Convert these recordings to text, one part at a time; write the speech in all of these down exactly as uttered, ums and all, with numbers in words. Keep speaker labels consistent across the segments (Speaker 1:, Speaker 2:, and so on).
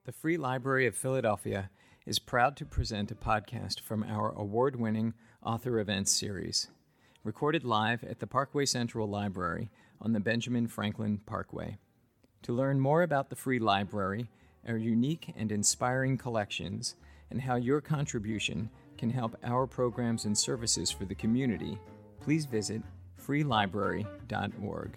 Speaker 1: The Free Library of Philadelphia is proud to present a podcast from our award-winning Author Events series, recorded live at the Parkway Central Library on the Benjamin Franklin Parkway. To learn more about the Free Library, our unique and inspiring collections, and how your contribution can help our programs and services for the community, please visit free library dot org.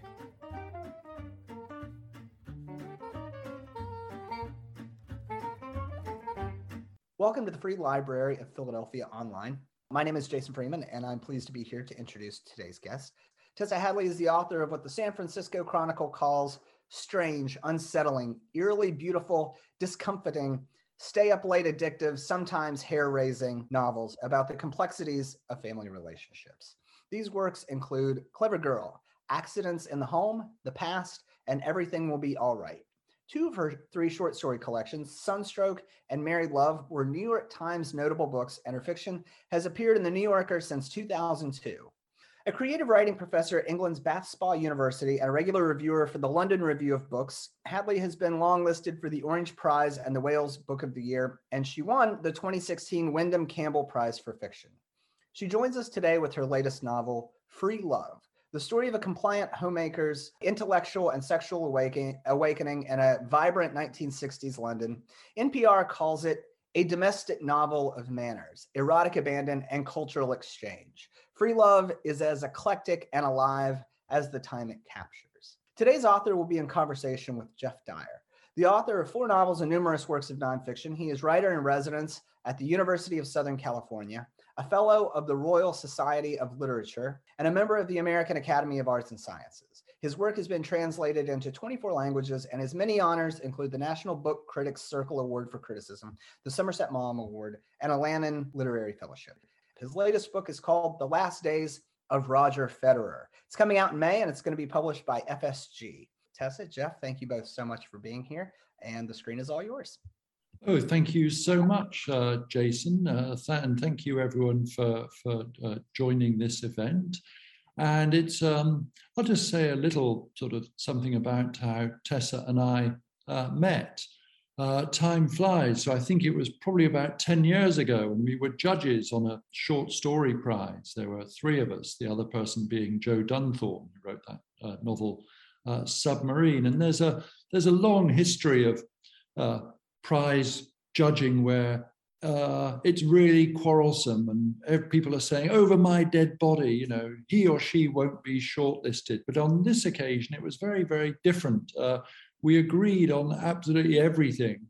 Speaker 2: Welcome to the Free Library of Philadelphia Online. My name is Jason Freeman, and I'm pleased to be here to introduce today's guest. Tessa Hadley is the author of what the San Francisco Chronicle calls strange, unsettling, eerily beautiful, discomforting, stay-up-late addictive, sometimes hair-raising novels about the complexities of family relationships. These works include Clever Girl, Accidents in the Home, The Past, and Everything Will Be All Right. Two of her three short story collections, Sunstroke and Married Love, were New York Times notable books, and her fiction has appeared in The New Yorker since two thousand two. A creative writing professor at England's Bath Spa University and a regular reviewer for the London Review of Books, Hadley has been longlisted for the Orange Prize and the Wales Book of the Year, and she won the twenty sixteen Wyndham Campbell Prize for Fiction. She joins us today with her latest novel, Free Love, the story of a compliant homemaker's intellectual and sexual awakening, awakening in a vibrant nineteen sixties London. N P R calls it a domestic novel of manners, erotic abandon, and cultural exchange. Free Love is as eclectic and alive as the time it captures. Today's author will be in conversation with Jeff Dyer. The author of four novels and numerous works of nonfiction, he is writer in residence at the University of Southern California, a fellow of the Royal Society of Literature, and a member of the American Academy of Arts and Sciences. His work has been translated into twenty-four languages, and his many honors include the National Book Critics Circle Award for Criticism, the Somerset Maugham Award, and a Lannan Literary Fellowship. His latest book is called The Last Days of Roger Federer. It's coming out in May, and it's going to be published by F S G. Tessa, Jeff, thank you both so much for being here, and the screen is all yours.
Speaker 3: Oh, thank you so much, uh, Jason, uh, th- and thank you everyone for, for uh, joining this event. And it's, um, I'll just say a little sort of something about how Tessa and I uh, met. Uh, time flies, so I think it was probably about ten years ago when we were judges on a short story prize. There were three of us, the other person being Joe Dunthorne, who wrote that uh, novel, uh, Submarine. And there's a, there's a long history of uh, prize judging where uh, it's really quarrelsome and people are saying, over my dead body, you know, he or she won't be shortlisted. But on this occasion, it was very, very different. Uh, we agreed on absolutely everything.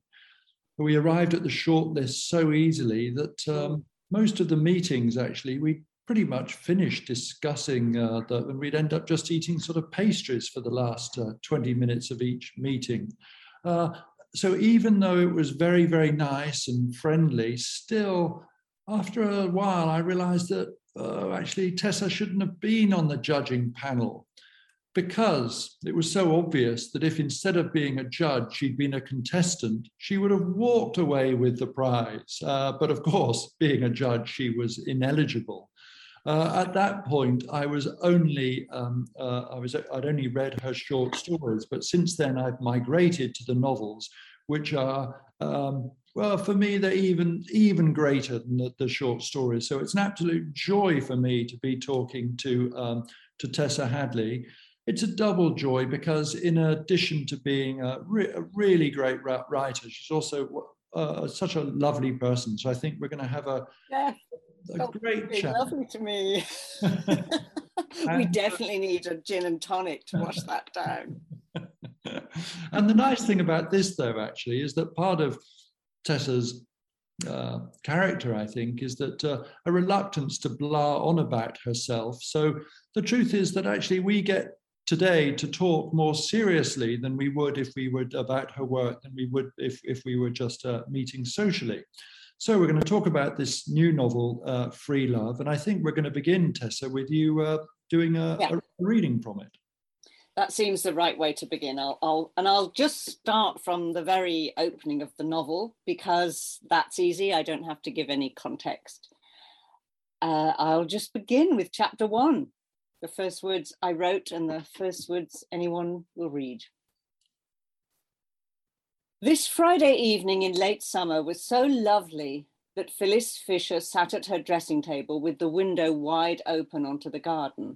Speaker 3: We arrived at the shortlist so easily that um, most of the meetings, actually, we pretty much finished discussing uh, the, and we'd end up just eating sort of pastries for the last uh, twenty minutes of each meeting. Uh, So even though it was very, very nice and friendly, still, after a while, I realized that uh, actually Tessa shouldn't have been on the judging panel, because it was so obvious that if instead of being a judge, she'd been a contestant, she would have walked away with the prize. Uh, but of course, being a judge, she was ineligible. Uh, at that point, I was only, um, uh, I was, I'd only read her short stories, but since then I've migrated to the novels, which are, um, well, for me, they're even, even greater than the, the short stories. So it's an absolute joy for me to be talking to, um, to Tessa Hadley. It's a double joy because in addition to being a, re- a really great writer, she's also uh, such a lovely person. So I think we're going to have a...
Speaker 4: Yeah.
Speaker 3: A great chat.
Speaker 4: Lovely to me. We definitely need a gin and tonic to wash that down.
Speaker 3: And the nice thing about this, though, actually, is that part of Tessa's uh, character, I think, is that uh, a reluctance to blah on about herself. So the truth is that actually we get today to talk more seriously than we would if we were about her work, than we would if, if we were just uh, meeting socially. So we're going to talk about this new novel, uh, Free Love, and I think we're going to begin, Tessa, with you uh, doing a, yeah. a reading from it.
Speaker 4: That seems the right way to begin. I'll, I'll and I'll just start from the very opening of the novel because that's easy. I don't have to give any context. Uh, I'll just begin with chapter one, the first words I wrote and the first words anyone will read. This Friday evening in late summer was so lovely that Phyllis Fisher sat at her dressing table with the window wide open onto the garden.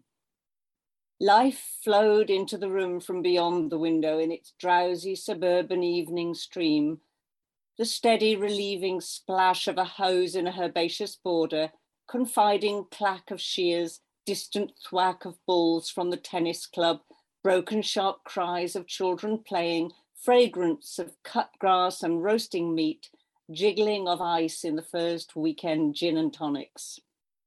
Speaker 4: Life flowed into the room from beyond the window in its drowsy suburban evening stream, the steady relieving splash of a hose in a herbaceous border, confiding clack of shears, distant thwack of balls from the tennis club, broken sharp cries of children playing, fragrance of cut grass and roasting meat, jiggling of ice in the first weekend gin and tonics.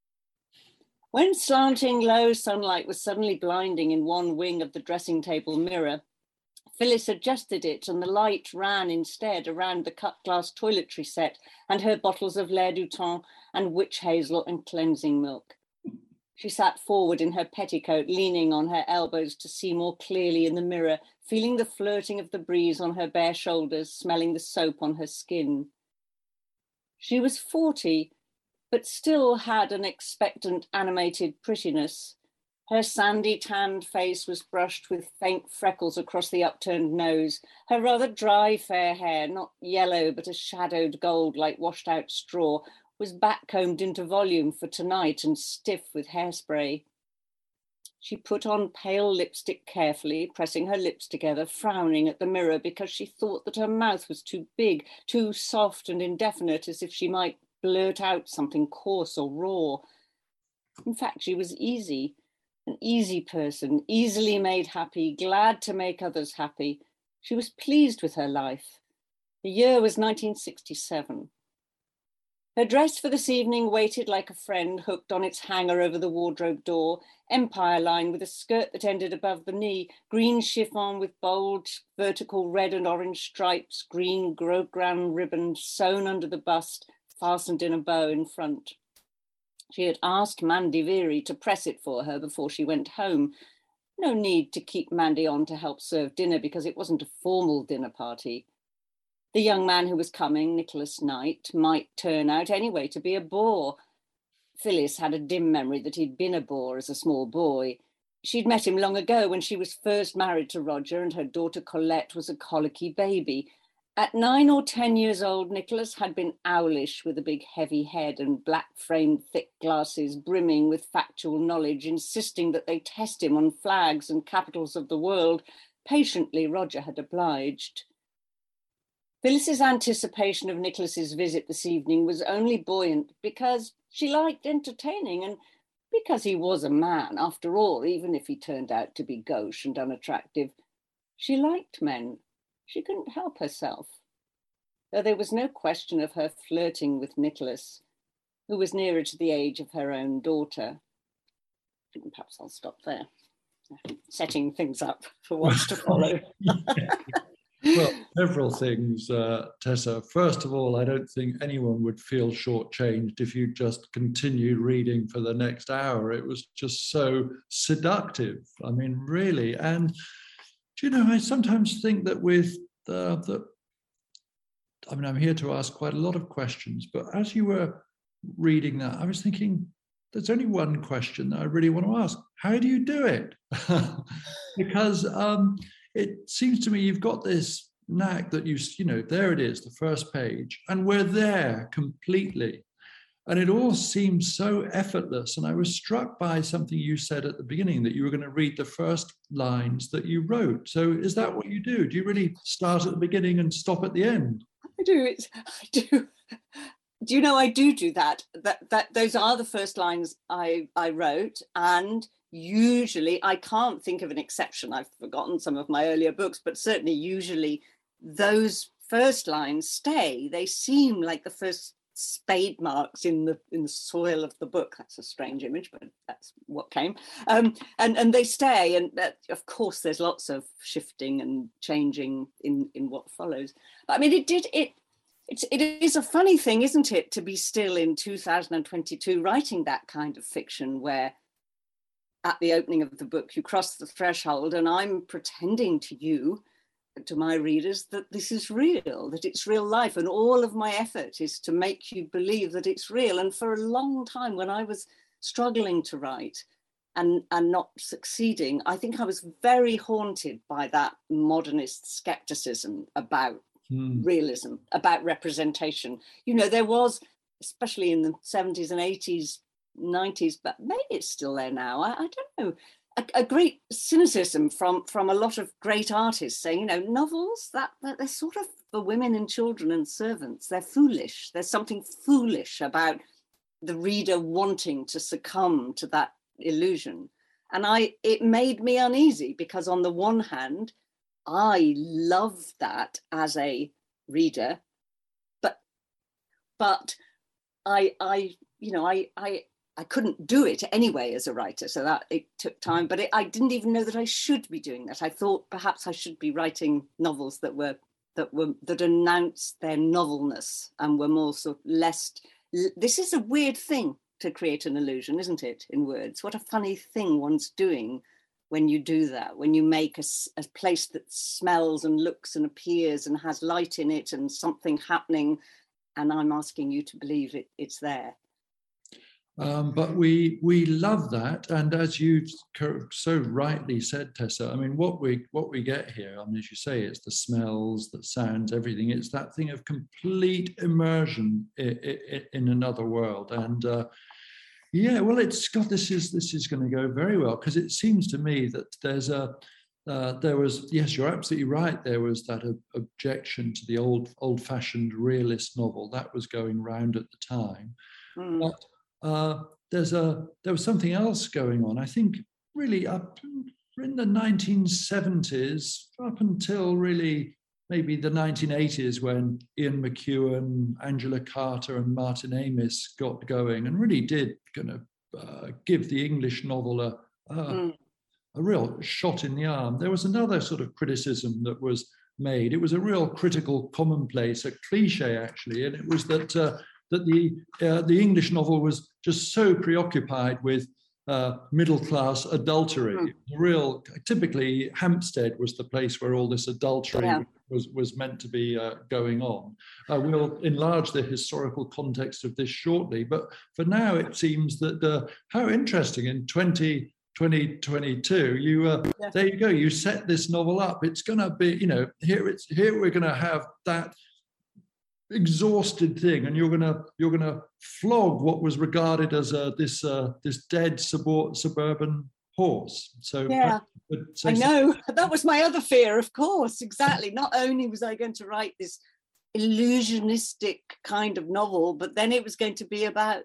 Speaker 4: When slanting low sunlight was suddenly blinding in one wing of the dressing table mirror, Phyllis adjusted it and the light ran instead around the cut glass toiletry set and her bottles of L'air du Temps and witch hazel and cleansing milk. She sat forward in her petticoat, leaning on her elbows to see more clearly in the mirror, feeling the flirting of the breeze on her bare shoulders, smelling the soap on her skin. She was forty, but still had an expectant, animated prettiness. Her sandy tanned face was brushed with faint freckles across the upturned nose. Her rather dry fair hair, not yellow but a shadowed gold like washed out straw, was back-combed into volume for tonight and stiff with hairspray. She put on pale lipstick carefully, pressing her lips together, frowning at the mirror because she thought that her mouth was too big, too soft and indefinite, as if she might blurt out something coarse or raw. In fact, she was easy, an easy person, easily made happy, glad to make others happy. She was pleased with her life. The year was nineteen sixty-seven. Her dress for this evening waited like a friend hooked on its hanger over the wardrobe door, empire line with a skirt that ended above the knee, green chiffon with bold vertical red and orange stripes, green Grosgrain ribbon sewn under the bust, fastened in a bow in front. She had asked Mandy Veery to press it for her before she went home. No need to keep Mandy on to help serve dinner because it wasn't a formal dinner party. The young man who was coming, Nicholas Knight, might turn out anyway to be a bore. Phyllis had a dim memory that he'd been a bore as a small boy. She'd met him long ago when she was first married to Roger and her daughter Colette was a colicky baby. At nine or ten years old, Nicholas had been owlish with a big heavy head and black-framed thick glasses brimming with factual knowledge, insisting that they test him on flags and capitals of the world. Patiently, Roger had obliged. Phyllis's anticipation of Nicholas's visit this evening was only buoyant because she liked entertaining and because he was a man, after all, even if he turned out to be gauche and unattractive. She liked men. She couldn't help herself. Though there was no question of her flirting with Nicholas, who was nearer to the age of her own daughter. Perhaps I'll stop there, setting things up for what's to follow.
Speaker 3: Well, several things, uh, Tessa. First of all, I don't think anyone would feel shortchanged if you just continued reading for the next hour. It was just so seductive. I mean, really. And, do you know, I sometimes think that with the, the, I mean, I'm here to ask quite a lot of questions, but as you were reading that, I was thinking, there's only one question that I really want to ask. How do you do it? Because um, it seems to me you've got this knack that you, you know, there it is, the first page, and we're there completely. And it all seems so effortless. And I was struck by something you said at the beginning, that you were going to read the first lines that you wrote. So is that what you do? Do you really start at the beginning and stop at the end?
Speaker 4: I do. It's, I do. Do you know, I do do that. That that those are the first lines I, I wrote. And usually, I can't think of an exception. I've forgotten some of my earlier books, but certainly usually those first lines stay. They seem like the first spade marks in the in the soil of the book. That's a strange image, but that's what came. Um, and and they stay. And that, of course, there's lots of shifting and changing in in what follows. But I mean, it did it. It's, it is a funny thing, isn't it, to be still in two thousand twenty-two writing that kind of fiction where at the opening of the book you cross the threshold and I'm pretending to you, to my readers, that this is real, that it's real life, and all of my effort is to make you believe that it's real. And for a long time when I was struggling to write and, and not succeeding, I think I was very haunted by that modernist skepticism about
Speaker 3: mm.
Speaker 4: realism, about representation. You know, there was, especially in the seventies and eighties, nineties, but maybe it's still there now, I, I don't know, a, a great cynicism from, from a lot of great artists saying, you know, novels, that, that they're sort of for women and children and servants. They're foolish. There's something foolish about the reader wanting to succumb to that illusion. And I, it made me uneasy, because on the one hand, I love that as a reader, but but I I you know I I I couldn't do it anyway as a writer, so that it took time. But it, I didn't even know that I should be doing that. I thought perhaps I should be writing novels that were that were that announced their novelness and were more sort of less. This is a weird thing to create an illusion, isn't it? In words, what a funny thing one's doing when you do that, when you make a, a place that smells and looks and appears and has light in it and something happening, and I'm asking you to believe it, it's there.
Speaker 3: Um, but we we love that, and as you so rightly said, Tessa, I mean, what we what we get here, I mean, as you say, it's the smells, the sounds, everything. It's that thing of complete immersion in, in, in another world, and uh, yeah, well, it's got this is this is going to go very well, because it seems to me that there's a uh, there was yes, you're absolutely right. There was that ob- objection to the old old-fashioned realist novel that was going round at the time,
Speaker 4: Mm.
Speaker 3: but Uh, there's a there was something else going on. I think really up in the nineteen seventies, up until really maybe the nineteen eighties, when Ian McEwan, Angela Carter, and Martin Amis got going and really did kind of uh, give the English novel a, a,
Speaker 4: Mm.
Speaker 3: a real shot in the arm. There was another sort of criticism that was made. It was a real critical commonplace, a cliche actually, and it was that. Uh, that the uh, the English novel was just so preoccupied with uh, middle-class adultery.
Speaker 4: Mm.
Speaker 3: Real, typically Hampstead was the place where all this adultery
Speaker 4: Yeah.
Speaker 3: was, was meant to be uh, going on. Uh, we'll enlarge the historical context of this shortly, but for now it seems that, uh, how interesting, in twenty twenty-two, you uh,
Speaker 4: Yeah.
Speaker 3: there you go, you set this novel up. It's gonna be, you know, here it's here we're gonna have that exhausted thing, and you're gonna you're gonna flog what was regarded as a this uh, this dead subor- suburban horse. So
Speaker 4: Yeah,
Speaker 3: but, so,
Speaker 4: I know. That was my other fear, of course. Exactly. Not only was I going to write this illusionistic kind of novel, but then it was going to be about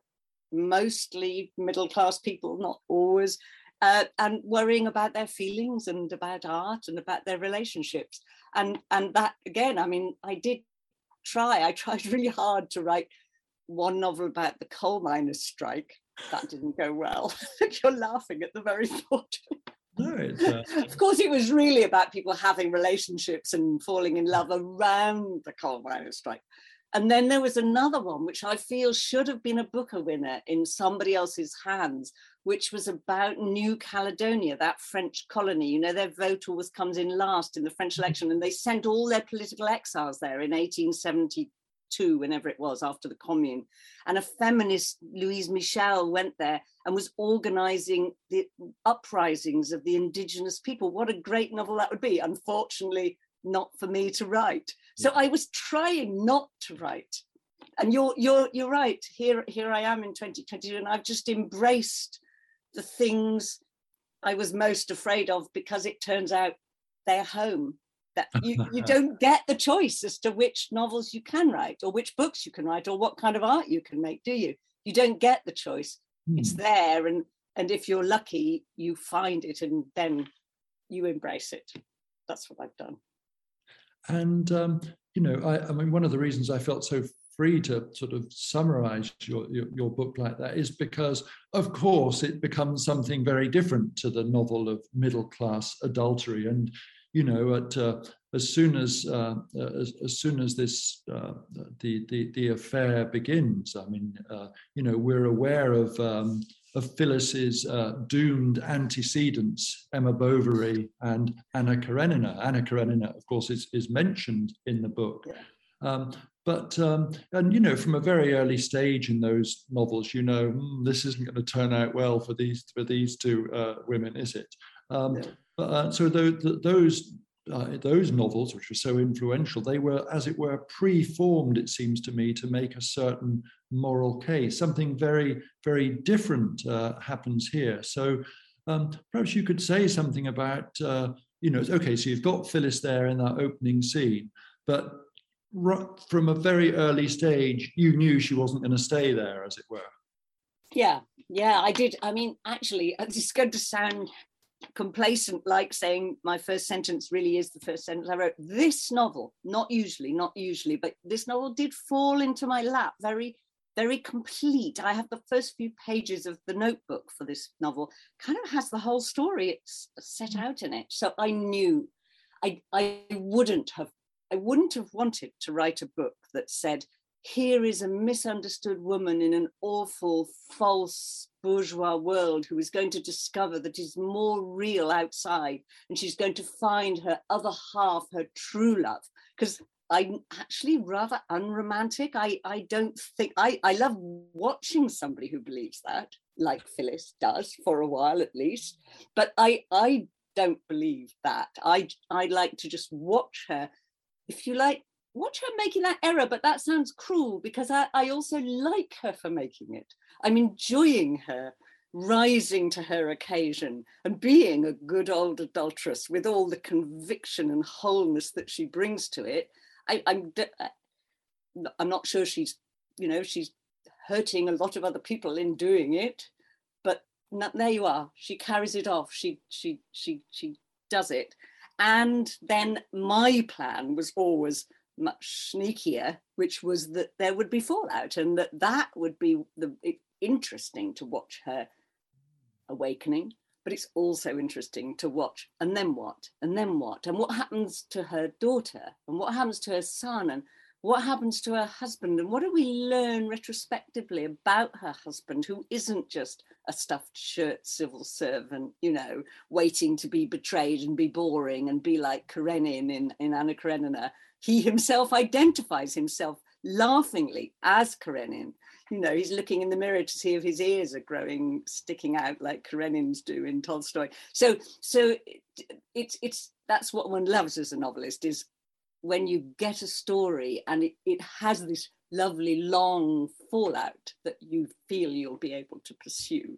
Speaker 4: mostly middle-class people, not always, uh, and worrying about their feelings and about art and about their relationships. And and that again, I mean, I did try. I tried really hard to write one novel about the coal miners' strike. That didn't go well. You're laughing at the very thought.
Speaker 3: no, it's, uh,
Speaker 4: Of course, it was really about people having relationships and falling in love around the coal miners' strike. And then there was another one, which I feel should have been a Booker winner in somebody else's hands, which was about New Caledonia, that French colony. You know, their vote always comes in last in the French election, and they sent all their political exiles there in eighteen seventy-two, whenever it was, after the Commune. And a feminist, Louise Michel, went there and was organising the uprisings of the indigenous people. What a great novel that would be. Unfortunately, not for me to write. So I was trying not to write. And you're you're you're right. Here, here I am in twenty twenty-two, and I've just embraced the things I was most afraid of, because it turns out they're home. That you, you don't get the choice as to which novels you can write or which books you can write or what kind of art you can make, do you? You don't get the choice.
Speaker 3: Hmm.
Speaker 4: It's there, and and if you're lucky, you find it and then you embrace it. That's what I've done.
Speaker 3: And um, you know, I, I mean, one of the reasons I felt so free to sort of summarize your, your, your book like that is because, of course, it becomes something very different to the novel of middle-class adultery. And, you know, at, uh, as soon as, uh, as as soon as this uh, the, the the affair begins, I mean, uh, you know, we're aware of um, of Phyllis's uh, doomed antecedents, Emma Bovary and Anna Karenina. Anna Karenina, of course, is is mentioned in the book.
Speaker 4: Yeah.
Speaker 3: Um, But, um, and, you know, from a very early stage in those novels, you know, mm, this isn't going to turn out well for these for these two uh, women, is it? Um,
Speaker 4: Yeah.
Speaker 3: but, uh, so the, the, those uh, those novels, which were so influential, they were, as it were, pre-formed, it seems to me, to make a certain moral case. Something very, very different uh, happens here. So um, perhaps you could say something about, uh, you know, okay, so you've got Phyllis there in that opening scene, but from a very early stage, you knew she wasn't going to stay there, as it were.
Speaker 4: Yeah, yeah, I did. I mean, actually, it's going to sound complacent, like saying my first sentence really is the first sentence I wrote. This novel, not usually, not usually, but this novel did fall into my lap very, very complete. I have the first few pages of the notebook for this novel, kind of has the whole story it's set out in it. So I knew I, I wouldn't have, I wouldn't have wanted to write a book that said, here is a misunderstood woman in an awful, false bourgeois world who is going to discover that is more real outside, and she's going to find her other half, her true love. Because I'm actually rather unromantic. I, I don't think, I, I love watching somebody who believes that, like Phyllis does, for a while at least. But I, I don't believe that. I, I like to just watch her, if you like, watch her making that error, but that sounds cruel because I, I also like her for making it. I'm enjoying her rising to her occasion and being a good old adulteress with all the conviction and wholeness that she brings to it. I, I'm, I'm not sure she's, you know, she's hurting a lot of other people in doing it, but not, there you are. She carries it off. She, she, she, she does it. And then my plan was always much sneakier, which was that there would be fallout and that that would be the it, interesting to watch her awakening, but it's also interesting to watch and then what and then what and what happens to her daughter and what happens to her son and what happens to her husband and what do we learn retrospectively about her husband, who isn't just a stuffed shirt civil servant, you know, waiting to be betrayed and be boring and be like Karenin in, in Anna Karenina. He himself identifies himself laughingly as Karenin. You know, he's looking in the mirror to see if his ears are growing, sticking out like Karenin's do in Tolstoy. So, so it, it's it's that's what one loves as a novelist, is when you get a story and it, it has this lovely long fallout that you feel you'll be able to pursue.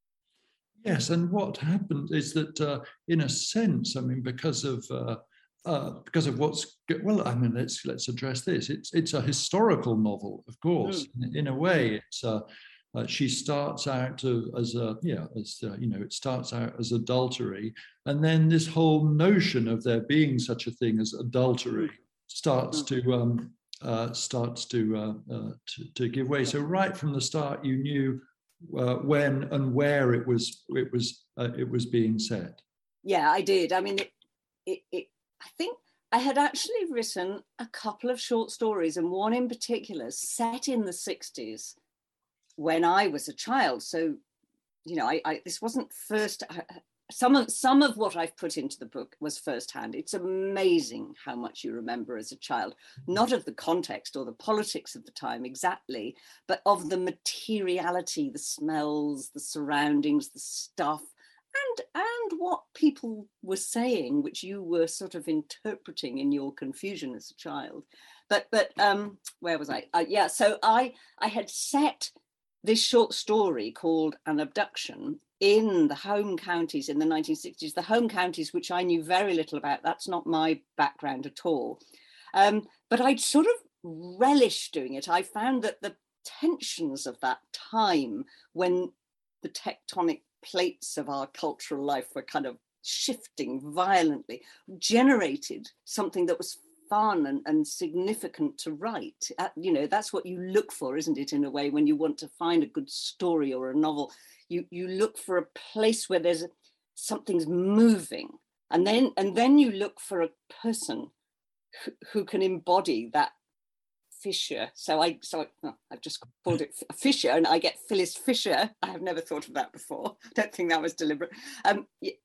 Speaker 3: Yes, and what happened is that, uh, in a sense, I mean, because of uh, uh, because of what's well, I mean, let's let's address this. It's it's a historical novel, of course. Mm. In, in a way, it's uh, uh, she starts out as a yeah, as uh, you know, it starts out as adultery, and then this whole notion of there being such a thing as adultery starts mm. to um, uh, starts to, uh, uh, to to give way. So right from the start, you knew uh, when and where it was it was uh, it was being said.
Speaker 4: Yeah, I did. I mean, it, it, it I think I had actually written a couple of short stories, and one in particular set in the sixties when I was a child. So, you know, I, I this wasn't first. Some of some of what I've put into the book was firsthand. It's amazing how much you remember as a child, not of the context or the politics of the time exactly, but of the materiality, the smells, the surroundings, the stuff, and and what people were saying, which you were sort of interpreting in your confusion as a child. But but um, where was I? Uh, yeah, so I I had set this short story called An Abduction in the home counties in the nineteen sixties, the home counties which I knew very little about. That's not my background at all. Um, but I'd sort of relished doing it. I found that the tensions of that time, when the tectonic plates of our cultural life were kind of shifting violently, generated something that was fun and, and significant to write. Uh, you know, that's what you look for, isn't it, in a way, when you want to find a good story or a novel. You, you look for a place where there's a, something's moving, and then and then you look for a person who, who can embody that fissure. So I so I, oh, I've just called it a fissure, and I get Phyllis Fisher. I have never thought of that before. I don't think that was deliberate. Um,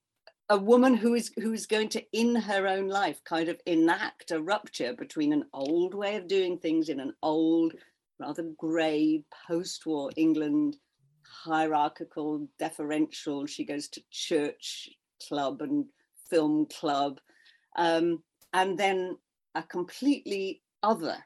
Speaker 4: a woman who is who is going to, in her own life, kind of enact a rupture between an old way of doing things in an old, rather grey post-war England, hierarchical, deferential. She goes to church club and film club, Um, and then a completely other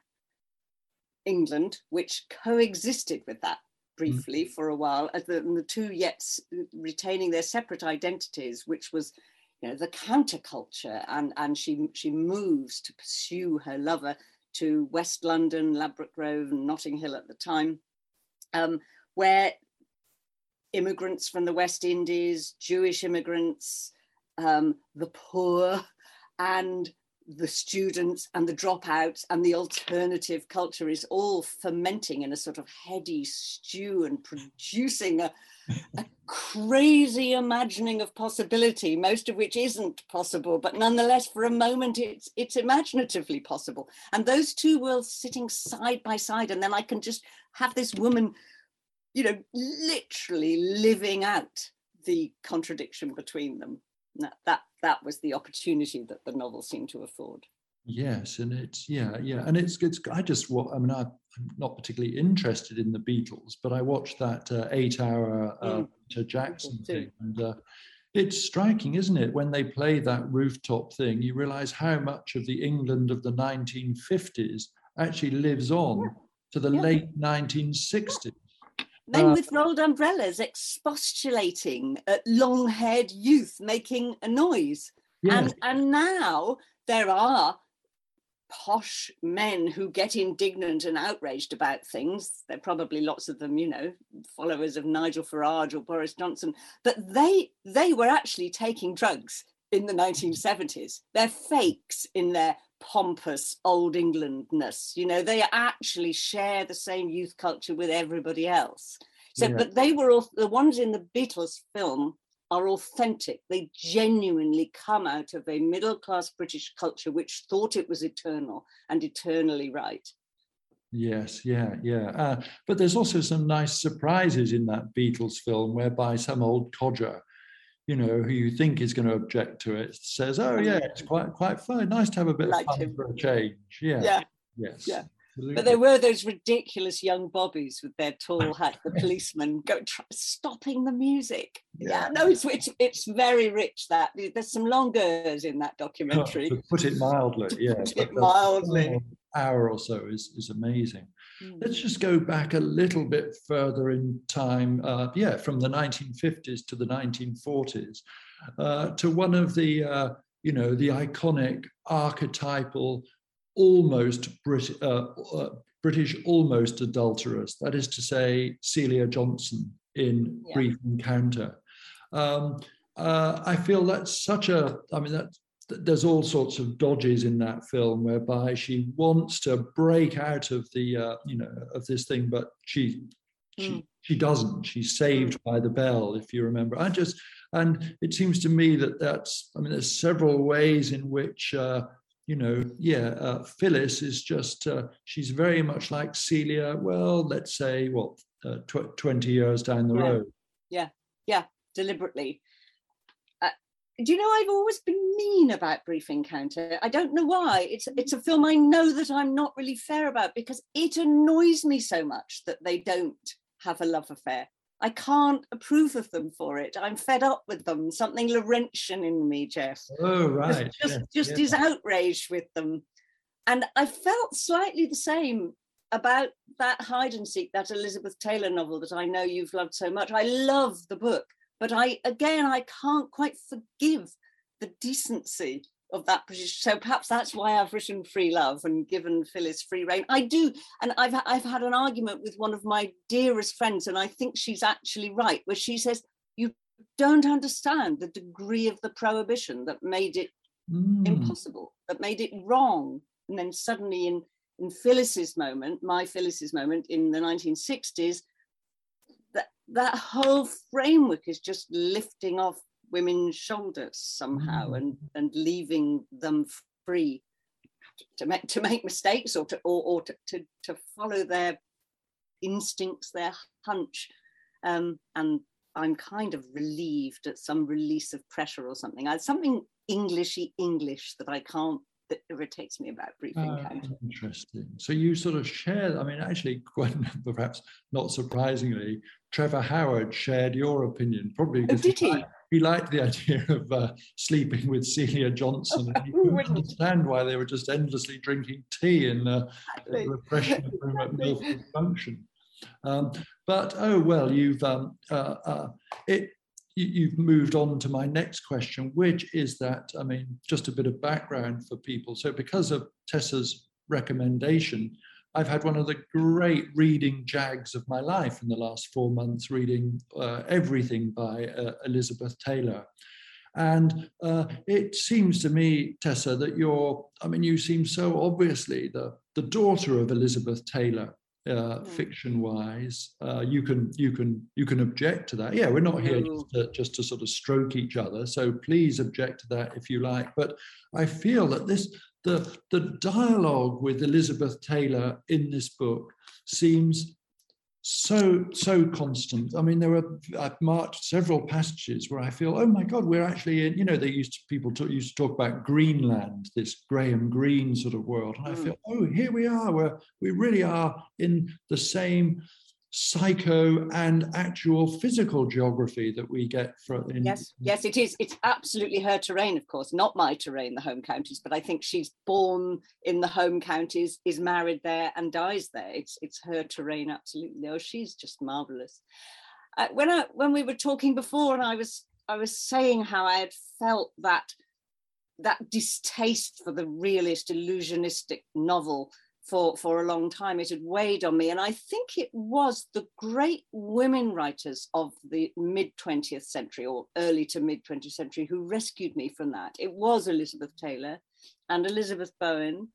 Speaker 4: England, which coexisted with that briefly mm. for a while, as the, the two yet retaining their separate identities, which was, you know, the counterculture. And, and she, she moves to pursue her lover to West London, Ladbroke Grove and Notting Hill at the time, um, where immigrants from the West Indies, Jewish immigrants, um, the poor, and the students and the dropouts and the alternative culture is all fermenting in a sort of heady stew and producing a, a crazy imagining of possibility, most of which isn't possible, but nonetheless for a moment it's it's imaginatively possible. And those two worlds sitting side by side, and then I can just have this woman, you know, literally living out the contradiction between them. That, that that was the opportunity that the novel seemed to afford.
Speaker 3: Yes, and it's yeah, yeah, and it's it's. I just what I mean, I, I'm not particularly interested in the Beatles, but I watched that uh, eight-hour uh, mm. Peter Jackson thing, and uh, it's striking, isn't it? When they play that rooftop thing, you realise how much of the England of the nineteen fifties actually lives on yeah. to the yeah. late nineteen sixties.
Speaker 4: Men
Speaker 3: uh,
Speaker 4: with rolled umbrellas expostulating at long-haired youth making a noise. Yes. And, and now there are posh men who get indignant and outraged about things. There are probably lots of them, you know, followers of Nigel Farage or Boris Johnson, but they, they were actually taking drugs in the nineteen seventies. They're fakes in their pompous old Englandness, you know, they actually share the same youth culture with everybody else. So, yeah. But they were all, the ones in the Beatles film are authentic. They genuinely come out of a middle-class British culture which thought it was eternal and eternally right.
Speaker 3: Yes, yeah, yeah. Uh, but there's also some nice surprises in that Beatles film whereby some old codger, you know, who you think is going to object to it, says, "Oh yeah, it's quite quite fun. Nice to have a bit like of fun him. For a change." Yeah,
Speaker 4: yeah,
Speaker 3: yes,
Speaker 4: yeah. Absolutely. But there were those ridiculous young bobbies with their tall hat, the policemen go try, stopping the music. Yeah, yeah no, it's, it's it's very rich. That there's some longers in that documentary.
Speaker 3: Oh, to put it mildly, yeah.
Speaker 4: Put it mildly.
Speaker 3: Hour or so is is amazing. Mm. Let's just go back a little bit further in time. Uh, yeah, from the nineteen fifties to the nineteen forties, uh, to one of the uh, you know the iconic archetypal, almost Brit- uh, uh, British almost adulteress. That is to say, Celia Johnson in yeah. Brief Encounter. Um, uh, I feel that's such a. I mean that. There's all sorts of dodges in that film whereby she wants to break out of the, uh, you know, of this thing, but she, she, mm. she doesn't. She's saved mm. by the bell, if you remember. I just, and it seems to me that that's. I mean, there's several ways in which, uh, you know, yeah, uh, Phyllis is just. Uh, she's very much like Celia. Well, let's say what uh, tw- twenty years down the
Speaker 4: yeah.
Speaker 3: road.
Speaker 4: Yeah, yeah, deliberately. Do you know, I've always been mean about Brief Encounter. I don't know why. It's it's a film I know that I'm not really fair about because it annoys me so much that they don't have a love affair. I can't approve of them for it. I'm fed up with them. Something Laurentian in me, Jeff.
Speaker 3: Oh, right.
Speaker 4: Just, just, yeah, just yeah. is outraged with them. And I felt slightly the same about that Hide and Seek, that Elizabeth Taylor novel that I know you've loved so much. I love the book. But I, again, I can't quite forgive the decency of that British. So perhaps that's why I've written Free Love and given Phyllis free rein. I do. And I've, I've had an argument with one of my dearest friends, and I think she's actually right, where she says, you don't understand the degree of the prohibition that made it mm. impossible, that made it wrong. And then suddenly in, in Phyllis's moment, my Phyllis's moment in the nineteen sixties, that that whole framework is just lifting off women's shoulders somehow mm. and and leaving them free to make to make mistakes or to or, or to, to to follow their instincts, their hunch, um, and I'm kind of relieved at some release of pressure or something. I, something Englishy English that I can't. That irritates me about Brief Encounter.
Speaker 3: Uh, interesting. So you sort of share, I mean, actually, quite perhaps not surprisingly, Trevor Howard shared your opinion, probably because
Speaker 4: oh, did he?
Speaker 3: I, he liked the idea of uh, sleeping with Celia Johnson. And he couldn't understand why they were just endlessly drinking tea in uh, the refreshment room at Milford Junction. Um, but oh well, you've um, uh, uh, it. You've moved on to my next question, which is that, I mean, just a bit of background for people. So because of Tessa's recommendation, I've had one of the great reading jags of my life in the last four months, reading uh, everything by uh, Elizabeth Taylor. And uh, it seems to me, Tessa, that you're, I mean, you seem so obviously the, the daughter of Elizabeth Taylor. Uh, fiction-wise, uh, you can you can you can object to that. Yeah, we're not here just to, just to sort of stroke each other. So please object to that if you like. But I feel that this the the dialogue with Elizabeth Taylor in this book seems so so constant. I mean, there were I've marked several passages where I feel, oh my God, we're actually in. You know, they used to, people to, used to talk about Greenland, this Graham Greene sort of world, and I feel, oh, here we are. Where we really are in the same psycho and actual physical geography that we get from. In,
Speaker 4: yes, yes, it is. It's absolutely her terrain, of course, not my terrain, the home counties. But I think she's born in the home counties, is married there, and dies there. It's it's her terrain, absolutely. Oh, she's just marvelous. Uh, when I when we were talking before, and I was I was saying how I had felt that that distaste for the realist, illusionistic novel. For, for a long time, it had weighed on me. And I think it was the great women writers of the mid-twentieth century or early to mid-twentieth century who rescued me from that. It was Elizabeth Taylor and Elizabeth Bowen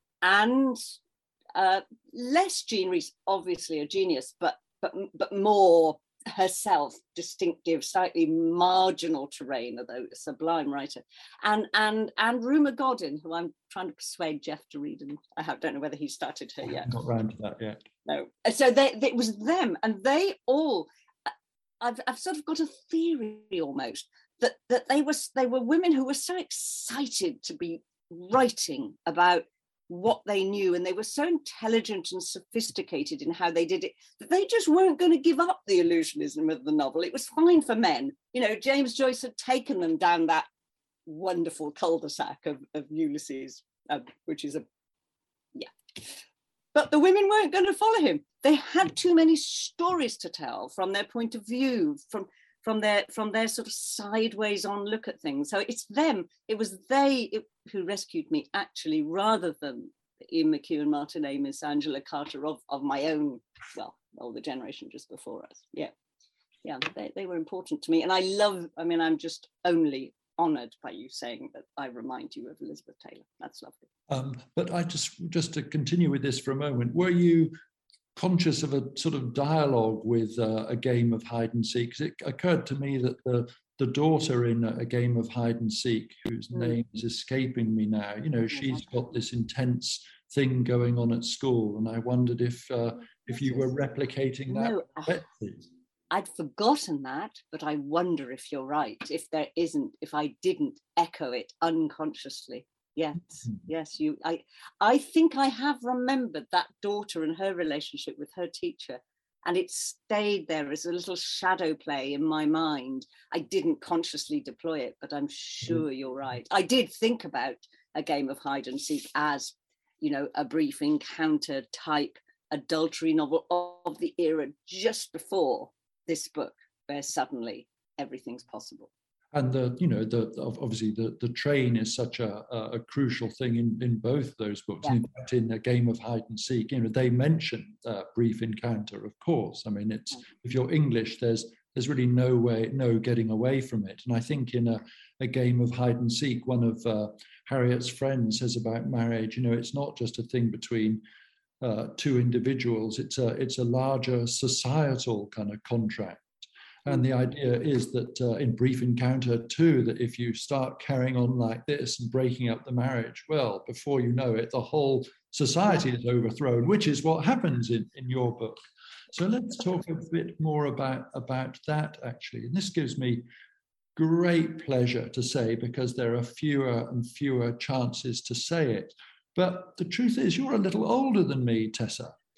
Speaker 4: and uh, less Jean Rhys, obviously a genius, but, but, but more herself, distinctive, slightly marginal terrain, although a sublime writer, and and and Rumer Godwin, who I'm trying to persuade Jeff to read, and I have, don't know whether he started her yet.
Speaker 3: Not round to that yet.
Speaker 4: No. So they, they, it was them, and they all. I've I've sort of got a theory almost that that they were they were women who were so excited to be writing about what they knew, and they were so intelligent and sophisticated in how they did it that they just weren't going to give up the illusionism of the novel. It was fine for men. You know, James Joyce had taken them down that wonderful cul-de-sac of, of Ulysses, uh, which is a, yeah. But the women weren't going to follow him. They had too many stories to tell from their point of view, from from their from their sort of sideways on look at things. So it's them, it was they it, who rescued me, actually, rather than Ian McEwan, Martin Amis, Angela Carter of, of my own, well, well, the generation just before us. Yeah, yeah, they, they were important to me. And I love, I mean, I'm just only honoured by you saying that I remind you of Elizabeth Taylor. That's lovely.
Speaker 3: Um, but I just, just to continue with this for a moment, were you conscious of a sort of dialogue with uh, a game of hide and seek? Because it occurred to me that the the daughter in a game of hide and seek, whose mm. name is escaping me now, you know, she's got this intense thing going on at school, and I wondered if uh, if you were replicating that.
Speaker 4: No,
Speaker 3: Betsy.
Speaker 4: I'd forgotten that, but I wonder if you're right, if there isn't, if I didn't echo it unconsciously. Yes, mm. yes, you. I, I think I have remembered that daughter and her relationship with her teacher, and it stayed there as a little shadow play in my mind. I didn't consciously deploy it, but I'm sure mm. you're right. I did think about a game of hide and seek as, you know, a brief encounter type adultery novel of the era just before this book, where suddenly everything's possible.
Speaker 3: And the, you know, the obviously the, the train is such a, a crucial thing in, in both those books. Yeah. In fact, in A Game of Hide and Seek, you know, they mention uh, brief encounter, of course. I mean, it's, if you're English, there's there's really no way, no getting away from it. And I think in a, a Game of Hide and Seek, one of uh, Harriet's friends says about marriage, you know, it's not just a thing between uh, two individuals. It's a it's a larger societal kind of contract. And the idea is that uh, in Brief Encounter too, that if you start carrying on like this and breaking up the marriage, well, before you know it, the whole society is overthrown, which is what happens in, in your book. So let's talk a bit more about, about that, actually. And this gives me great pleasure to say, because there are fewer and fewer chances to say it. But the truth is, you're a little older than me, Tessa.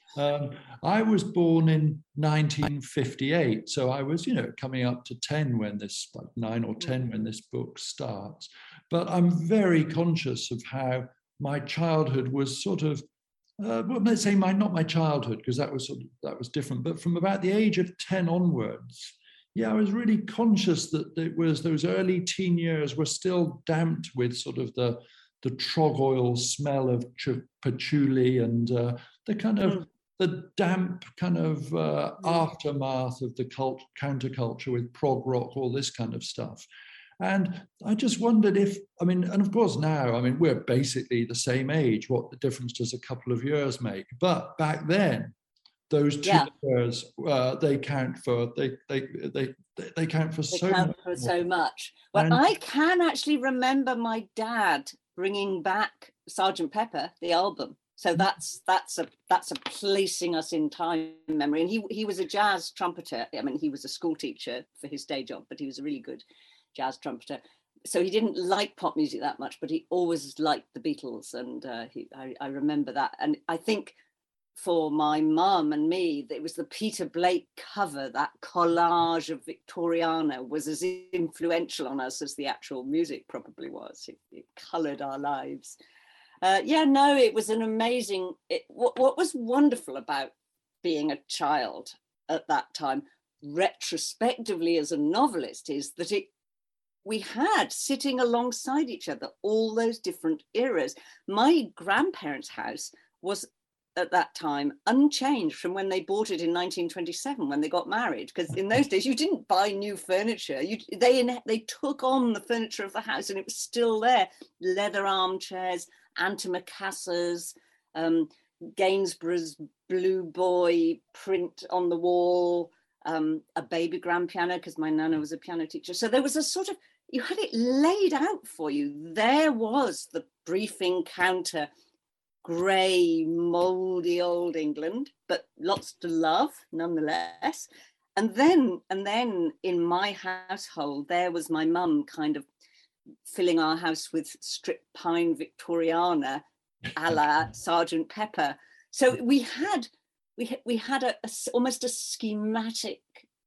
Speaker 3: Um, I was born in nineteen fifty-eight, so I was, you know, coming up to ten when this, like nine or ten when this book starts. But I'm very conscious of how my childhood was sort of, uh, well, let's say my not my childhood, because that was sort of, that was different, but from about the age of ten onwards, yeah, I was really conscious that it was those early teen years were still damped with sort of the the trog oil smell of ch- patchouli and uh, the kind of mm. the damp kind of uh, mm. aftermath of the cult counterculture with prog rock, all this kind of stuff. And I just wondered if, I mean, and of course now, I mean, we're basically the same age. What the difference does a couple of years make? But back then, those two yeah. years, uh, they count for they they they they count for
Speaker 4: they
Speaker 3: so
Speaker 4: count
Speaker 3: much.
Speaker 4: For so much. Well, and I can actually remember my dad bringing back Sergeant Pepper, the album. So that's that's a that's a placing us in time memory. And he he was a jazz trumpeter. I mean, he was a school teacher for his day job, but he was a really good jazz trumpeter. So he didn't like pop music that much, but he always liked the Beatles, and uh, he, I, I remember that. And I think for my mum and me, it was the Peter Blake cover, that collage of Victoriana was as influential on us as the actual music probably was. It, it coloured our lives. Uh, yeah, no, it was an amazing, it, what, what was wonderful about being a child at that time, retrospectively as a novelist, is that it we had sitting alongside each other all those different eras. My grandparents' house was at that time unchanged from when they bought it in nineteen twenty-seven when they got married, because in those days you didn't buy new furniture. You they they took on the furniture of the house and it was still there. Leather armchairs, antimacassars, um, Gainsborough's Blue Boy print on the wall, um, a baby grand piano because my nana was a piano teacher. So there was a sort of, you had it laid out for you. There was the brief encounter, grey, mouldy old England, but lots to love nonetheless. And then, and then in my household, there was my mum kind of filling our house with strip pine Victoriana, a la Sergeant Pepper. So we had, we we had a, a almost a schematic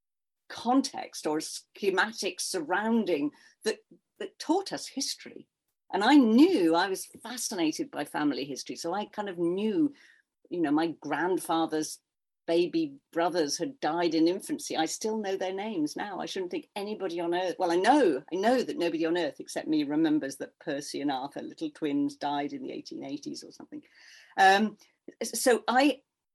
Speaker 4: context or a schematic surrounding that that taught us history. And I knew, I was fascinated by family history. So I kind of knew, you know, my grandfather's baby brothers had died in infancy. I still know their names now. I shouldn't think anybody on earth, well, I know, I know that nobody on earth except me remembers that Percy and Arthur, little twins, died in the eighteen eighties or something. Um, so I,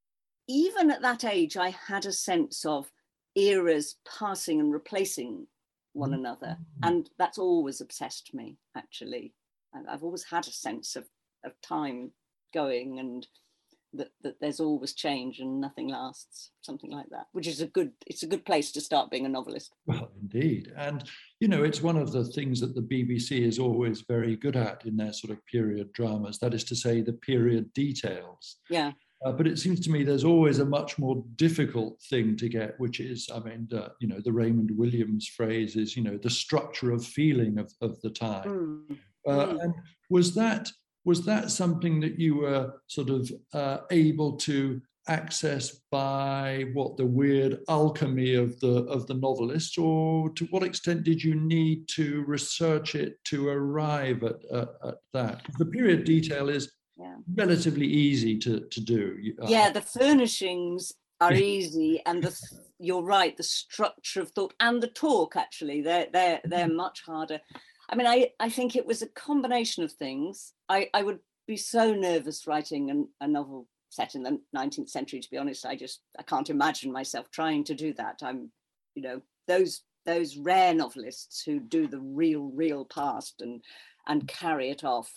Speaker 4: even at that age, I had a sense of eras passing and replacing one another. And that's always obsessed me, actually. I've always had a sense of, of time going, and that, that there's always change and nothing lasts, something like that, which is a good, it's a good place to start being a novelist.
Speaker 3: Well, indeed. And, you know, it's one of the things that the B B C is always very good at in their sort of period dramas, that is to say the period details.
Speaker 4: Yeah.
Speaker 3: Uh, but it seems to me there's always a much more difficult thing to get, which is, I mean, uh, you know, the Raymond Williams phrase is, you know, the structure of feeling of, of the time.
Speaker 4: Mm.
Speaker 3: Uh,
Speaker 4: mm.
Speaker 3: And was that was that something that you were sort of uh, able to access by what the weird alchemy of the of the novelist, or to what extent did you need to research it to arrive at, uh, at that? The period detail is yeah. relatively easy to to do.
Speaker 4: Yeah, the furnishings are easy, and the you're right, the structure of thought and the talk, actually, they're they're they're much harder. I mean, I, I think it was a combination of things. I, I would be so nervous writing an, a novel set in the nineteenth century, to be honest. I just, I can't imagine myself trying to do that. I'm, you know, those those rare novelists who do the real, real past and and carry it off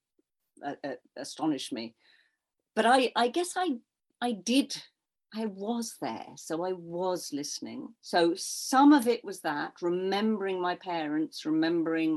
Speaker 4: uh, uh, astonish me. But I, I guess I, I did, I was there. So I was listening. So some of it was that, remembering my parents, remembering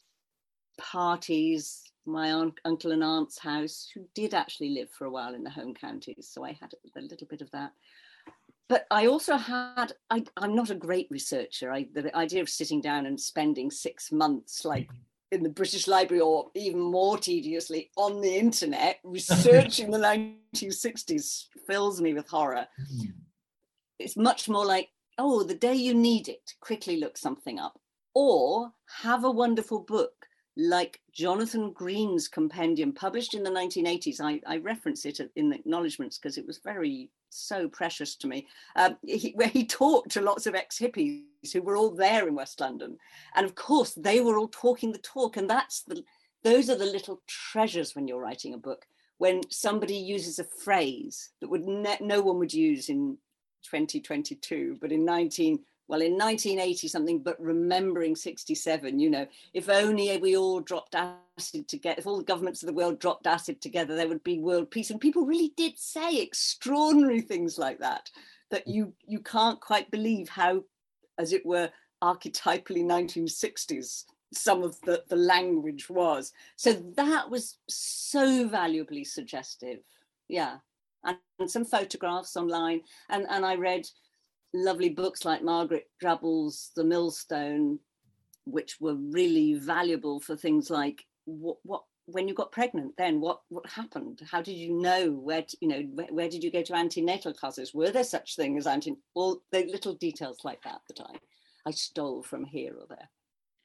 Speaker 4: parties, my aunt, uncle and aunt's house, who did actually live for a while in the home counties. So I had a little bit of that. But I also had, I, I'm not a great researcher. I, the idea of sitting down and spending six months like in the British Library, or even more tediously on the internet, researching the nineteen sixties fills me with horror. Mm. It's much more like, oh, the day you need it, quickly look something up. Or have a wonderful book like Jonathan Green's compendium, published in the nineteen eighties. I, I reference it in the acknowledgements because it was very, so precious to me, um, he, where he talked to lots of ex-hippies who were all there in West London. And of course, they were all talking the talk. And that's the, those are the little treasures when you're writing a book, when somebody uses a phrase that would ne- no one would use in twenty twenty-two, but in nineteen well, in nineteen eighty something, but remembering sixty-seven, you know, if only we all dropped acid together, if all the governments of the world dropped acid together, there would be world peace. And people really did say extraordinary things like that, that you, you can't quite believe how, as it were, archetypally nineteen sixties, some of the, the language was. So that was so valuably suggestive. Yeah. And, and some photographs online. And, and I read lovely books like Margaret Drabble's The Millstone, which were really valuable for things like what, what when you got pregnant, then what what happened? How did you know where to, you know where, where did you go to antenatal classes? Were there such thing as antenatal? All the little details like that that I I stole from here or there.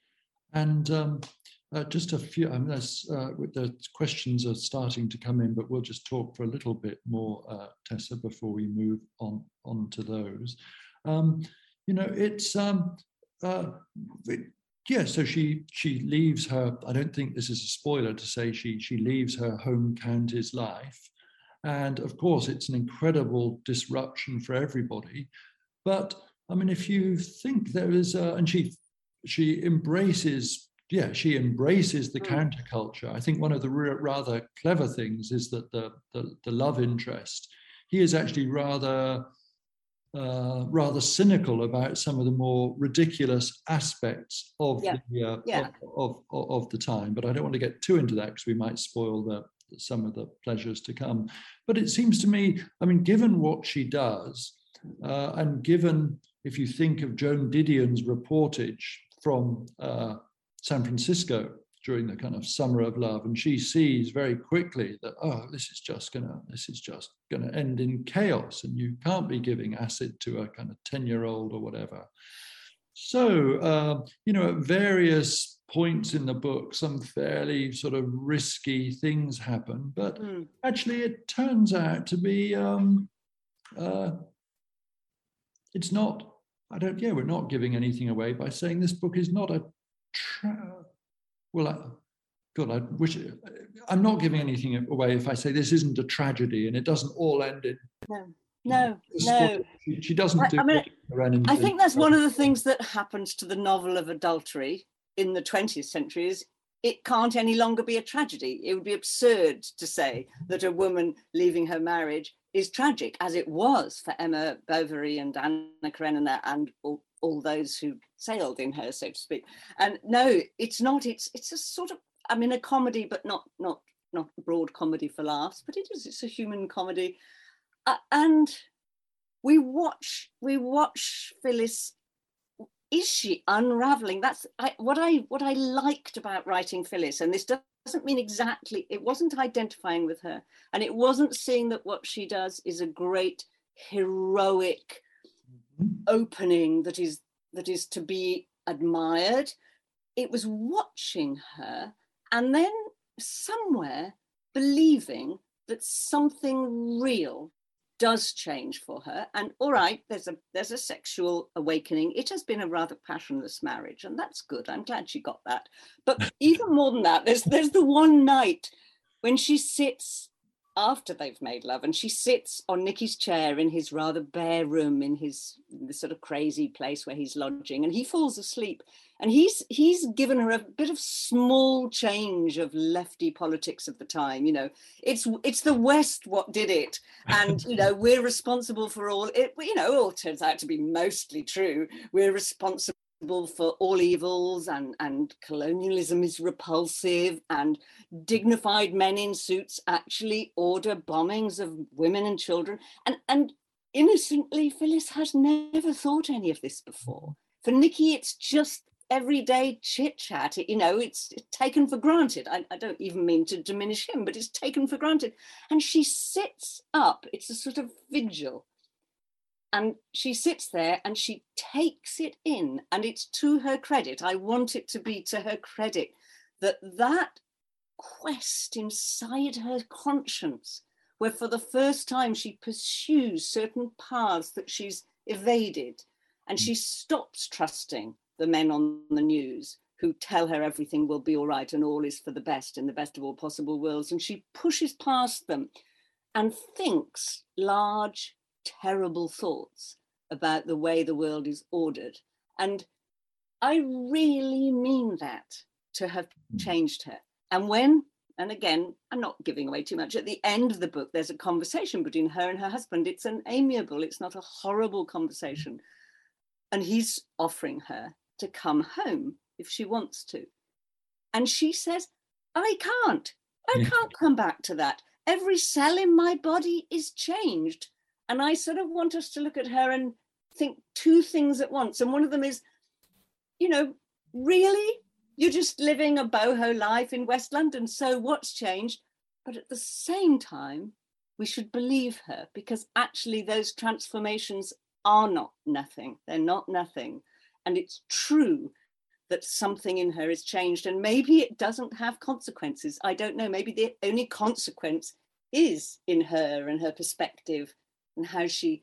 Speaker 3: And um, uh, just a few. I mean, there's, uh, the questions are starting to come in, but we'll just talk for a little bit more, uh, Tessa, before we move on on to those. Um, you know, it's um, uh, it, yeah. So she she leaves her. I don't think this is a spoiler to say she she leaves her home county's life, and of course it's an incredible disruption for everybody. But I mean, if you think there is, a, and she she embraces. Yeah, she embraces the counterculture. I think one of the r- rather clever things is that the, the, the love interest, he is actually rather uh, rather cynical about some of the more ridiculous aspects of
Speaker 4: yeah.
Speaker 3: the uh,
Speaker 4: yeah.
Speaker 3: of, of, of the time. But I don't want to get too into that because we might spoil the some of the pleasures to come. But it seems to me, I mean, given what she does, uh, and given if you think of Joan Didion's reportage from uh, San Francisco during the kind of summer of love, and she sees very quickly that, oh, this is just gonna this is just gonna end in chaos, and you can't be giving acid to a kind of ten-year-old or whatever. So uh, you know, at various points in the book, some fairly sort of risky things happen, but mm. actually it turns out to be um, uh, it's not. I don't. Yeah, we're not giving anything away by saying this book is not a. Tra- well, I, God, I wish I'm not giving anything away if I say this isn't a tragedy and it doesn't all end in.
Speaker 4: No, no, no.
Speaker 3: She, she doesn't
Speaker 4: I,
Speaker 3: do.
Speaker 4: I mean, I think that's one of the things that happens to the novel of adultery in the twentieth century is it can't any longer be a tragedy. It would be absurd to say that a woman leaving her marriage is tragic, as it was for Emma Bovary and Anna Karenina and all, all those who sailed in her, so to speak. And no, it's not. It's it's a sort of, I mean, a comedy, but not not not a broad comedy for laughs. But it is. It's a human comedy, uh, and we watch we watch Phyllis. Is she unraveling? That's I, what I what I liked about writing Phyllis, and this doesn't mean exactly. It wasn't identifying with her, and it wasn't seeing that what she does is a great heroic opening that is that is to be admired. It was watching her and then somewhere believing that something real does change for her. And all right, there's a there's a sexual awakening. It has been a rather passionless marriage, and that's good. I'm glad she got that. But even more than that, there's there's the one night when she sits after they've made love, and she sits on Nicky's chair in his rather bare room in his this sort of crazy place where he's lodging, and he falls asleep. And he's he's given her a bit of small change of lefty politics of the time. You know, it's it's the West what did it, and you know we're responsible for all it. You know, it all turns out to be mostly true. We're responsible for all evils, and and colonialism is repulsive, and dignified men in suits actually order bombings of women and children. And and innocently, Phyllis has never thought any of this before. For Nicky, it's just everyday chit chat. You know, it's taken for granted. I, I don't even mean to diminish him, but it's taken for granted. And she sits up. It's a sort of vigil. And she sits there and she takes it in. And it's to her credit. I want it to be to her credit that that quest inside her conscience, where for the first time she pursues certain paths that she's evaded, and she stops trusting the men on the news who tell her everything will be all right and all is for the best in the best of all possible worlds. And she pushes past them and thinks large, terrible thoughts about the way the world is ordered. And I really mean that to have changed her. And when, and again, I'm not giving away too much, at the end of the book, there's a conversation between her and her husband. It's an amiable, it's not a horrible conversation. And he's offering her to come home if she wants to. And she says, I can't. I can't come back to that. Every cell in my body is changed. And I sort of want us to look at her and think two things at once. And one of them is, you know, really? You're just living a boho life in West London. So what's changed? But at the same time, we should believe her, because actually those transformations are not nothing. They're not nothing. And it's true that something in her is changed, and maybe it doesn't have consequences. I don't know. Maybe the only consequence is in her and her perspective and how she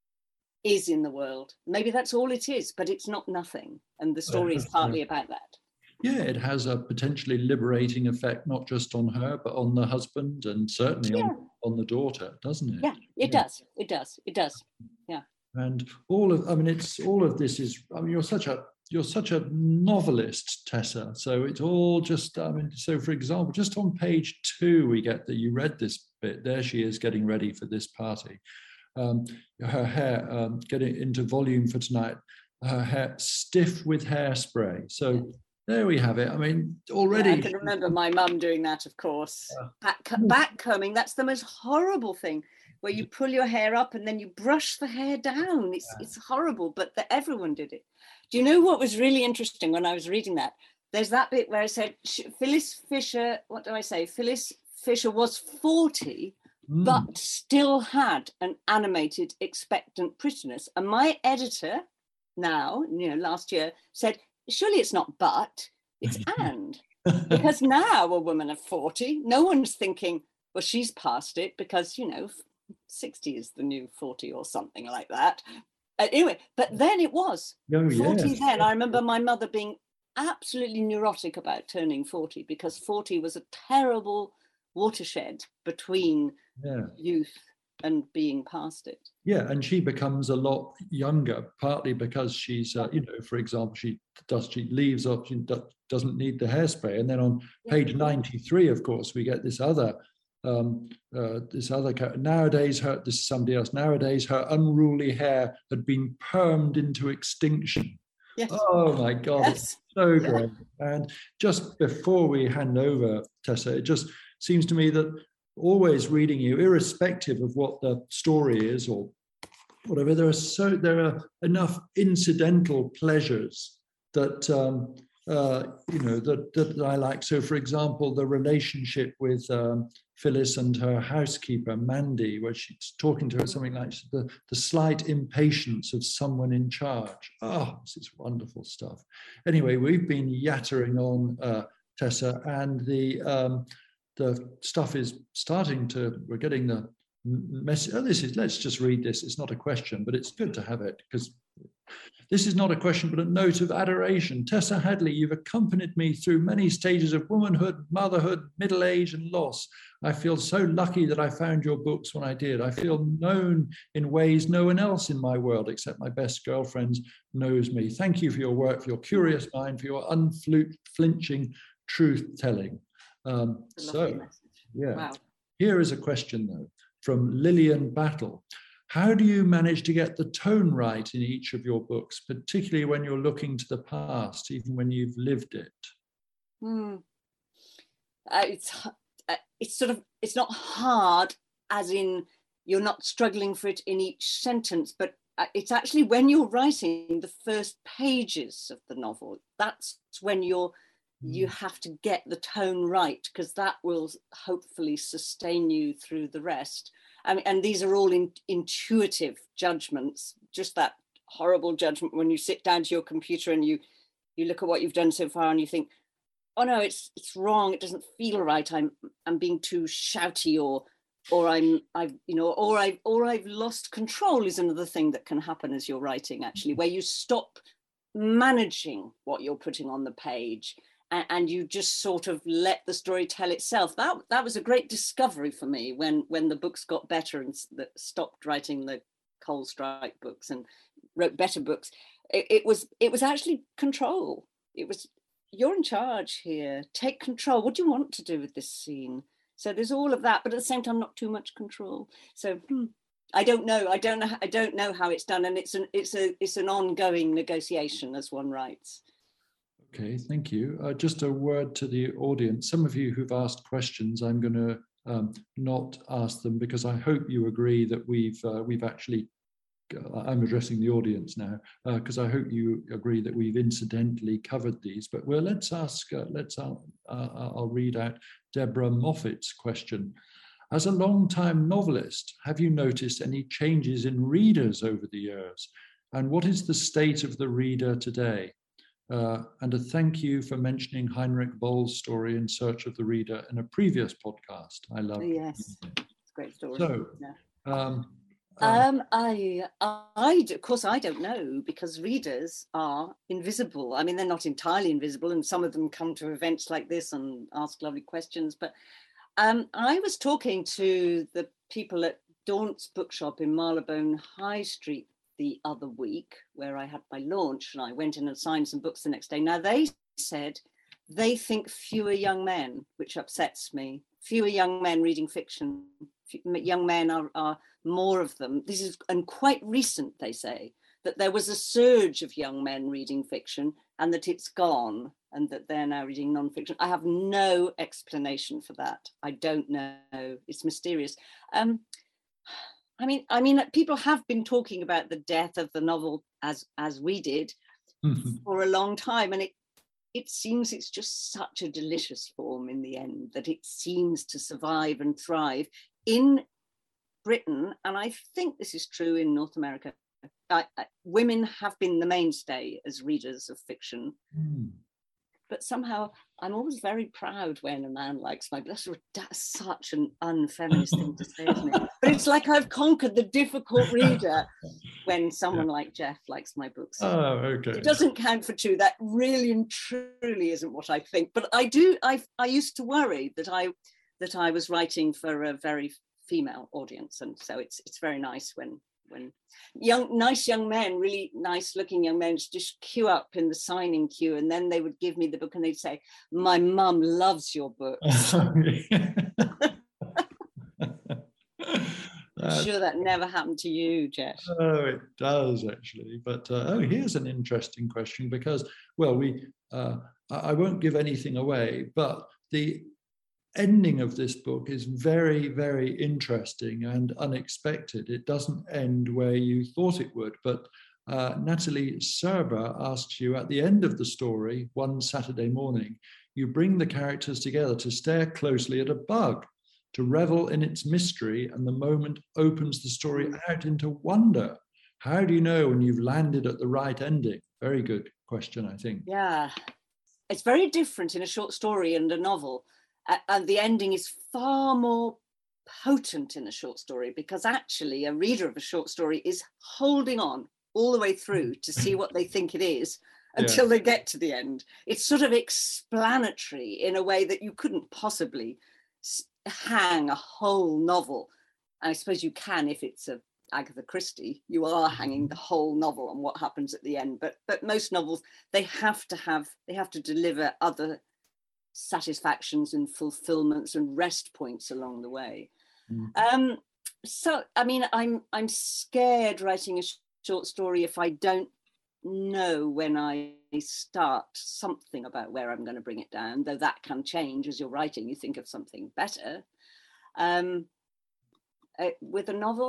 Speaker 4: is in the world. Maybe that's all it is, but it's not nothing. And the story is partly about that.
Speaker 3: Yeah, it has a potentially liberating effect, not just on her, but on the husband and certainly
Speaker 4: Yeah.
Speaker 3: on, on the daughter, doesn't it?
Speaker 4: Yeah, it
Speaker 3: Yeah.
Speaker 4: does. It does. It does. Yeah.
Speaker 3: And all of, I mean, it's all of this is, I mean, you're such a, you're such a novelist, Tessa. So it's all just, I mean, so for example, just on page two, we get that you read this bit. There she is getting ready for this party. Um, her hair um, getting into volume for tonight, her hair stiff with hairspray. So yeah. There we have it. I mean, already.
Speaker 4: Yeah, I can remember my mum doing that, of course. Yeah. Back, back combing, that's the most horrible thing, where you pull your hair up and then you brush the hair down. It's, yeah. It's horrible, but the, everyone did it. Do you know what was really interesting when I was reading that? There's that bit where I said, Phyllis Fisher, what do I say? Phyllis Fisher was forty, mm. but still had an animated, expectant prettiness. And my editor now, you know, last year said, surely it's not but, it's and. Because now a woman of forty, no one's thinking, well, she's past it, because, you know, sixty is the new forty or something like that. Uh, anyway, but then it was oh, forty yes. Then. I remember my mother being absolutely neurotic about turning forty, because forty was a terrible watershed between yeah. youth and being past it.
Speaker 3: Yeah, and she becomes a lot younger, partly because she's, uh, you know, for example, she does she leaves off, she do, doesn't need the hairspray, and then on page ninety-three, of course, we get this other, um, uh, this other nowadays her this is somebody else. Nowadays, her unruly hair had been permed into extinction.
Speaker 4: Yes.
Speaker 3: Oh my God, yes. It's so yeah. great. And just before we hand over, Tessa, it just seems to me that always reading you, irrespective of what the story is or whatever, there are so there are enough incidental pleasures that um, uh, you know that, that I like. So, for example, the relationship with um, Phyllis and her housekeeper Mandy, where she's talking to her something like the the slight impatience of someone in charge. Oh, this is wonderful stuff. Anyway, we've been yattering on, uh, Tessa, and the um, the stuff is starting to. We're getting the message. Oh, this is. Let's just read this. It's not a question, but it's good to have it, because this is not a question, but a note of adoration. Tessa Hadley, you've accompanied me through many stages of womanhood, motherhood, middle age, and loss. I feel so lucky that I found your books when I did. I feel known in ways no one else in my world, except my best girlfriends, knows me. Thank you for your work, for your curious mind, for your unflinching truth-telling. Um, so, yeah. Wow. Here is a question, though, from Lillian Battle. How do you manage to get the tone right in each of your books, particularly when you're looking to the past, even when you've lived it?
Speaker 4: Hmm. Uh, it's uh, it's sort of it's not hard, as in you're not struggling for it in each sentence, but it's actually when you're writing the first pages of the novel, that's when you're you have to get the tone right, because that will hopefully sustain you through the rest. I mean, and these are all in, intuitive judgments, just that horrible judgment when you sit down to your computer and you you look at what you've done so far and you think, oh no, it's it's wrong, it doesn't feel right, I'm I'm being too shouty, or or I'm I've you know or I've or I've lost control is another thing that can happen as you're writing, actually, where you stop managing what you're putting on the page and, and you just sort of let the story tell itself. That that was a great discovery for me when when the books got better and that stopped writing the Coal Strike books and wrote better books. It, it was it was actually control. It was, you're in charge here, take control. What do you want to do with this scene? So there's all of that, but at the same time, not too much control. So hmm, I don't know. I don't know. I don't know how it's done, and it's an it's a it's an ongoing negotiation as one writes.
Speaker 3: Okay, thank you. Uh, just a word to the audience. Some of you who've asked questions, I'm going to um, not ask them, because I hope you agree that we've uh, we've actually. Uh, I'm addressing the audience now, because uh, I hope you agree that we've incidentally covered these. But well, let's ask. Uh, let's. Uh, uh, I'll read out Deborah Moffat's question. As a long-time novelist, have you noticed any changes in readers over the years? And what is the state of the reader today? Uh, and a thank you for mentioning Heinrich Boll's story In Search of the Reader in a previous podcast. I love it.
Speaker 4: Yes, it's a great story.
Speaker 3: So,
Speaker 4: yeah.
Speaker 3: um,
Speaker 4: Um, I, I, of course, I don't know, because readers are invisible. I mean, they're not entirely invisible, and some of them come to events like this and ask lovely questions. But um, I was talking to the people at Daunt's bookshop in Marylebone High Street the other week, where I had my launch, and I went in and signed some books the next day. Now, they said they think fewer young men, which upsets me. Fewer young men reading fiction. Young men are, are more of them. This is, and quite recent, they say, that there was a surge of young men reading fiction and that it's gone and that they're now reading non-fiction. I have no explanation for that. I don't know. It's mysterious. Um, I mean, I mean, people have been talking about the death of the novel as as we did mm-hmm. for a long time, and it it seems it's just such a delicious form in the end, that it seems to survive and thrive in Britain, and I think this is true in North America. Uh, uh, women have been the mainstay as readers of fiction. Mm. But somehow I'm always very proud when a man likes my book. That's such an unfeminist thing to say, isn't it? But it's like I've conquered the difficult reader when someone yeah. like Jeff likes my books.
Speaker 3: Oh, okay.
Speaker 4: It doesn't count for two. That really and truly isn't what I think. But I do. I I used to worry that I that I was writing for a very female audience, and so it's it's very nice when. when young, nice young men, really nice looking young men just queue up in the signing queue, and then they would give me the book and they'd say, my mum loves your books. I'm sure that never happened to you, Jeff.
Speaker 3: Oh, it does actually. But uh, oh, here's an interesting question, because, well, we uh, I won't give anything away, but the ending of this book is very, very interesting and unexpected. It doesn't end where you thought it would, but uh, Natalie Serber asks you at the end of the story, one Saturday morning, you bring the characters together to stare closely at a bug, to revel in its mystery, and the moment opens the story out into wonder. How do you know when you've landed at the right ending? Very good question, I think.
Speaker 4: Yeah, it's very different in a short story and a novel. And the ending is far more potent in a short story, because actually a reader of a short story is holding on all the way through to see what they think it is until yeah. they get to the end. It's sort of explanatory in a way that you couldn't possibly hang a whole novel. And I suppose you can if it's a Agatha Christie. You are hanging the whole novel on what happens at the end. But but most novels, they have to have, they have to deliver other satisfactions and fulfillments and rest points along the way. Mm. Um, so, I mean, I'm I'm scared writing a sh- short story if I don't know when I start something about where I'm going to bring it down, though that can change as you're writing. You think of something better. Um, uh, with a novel,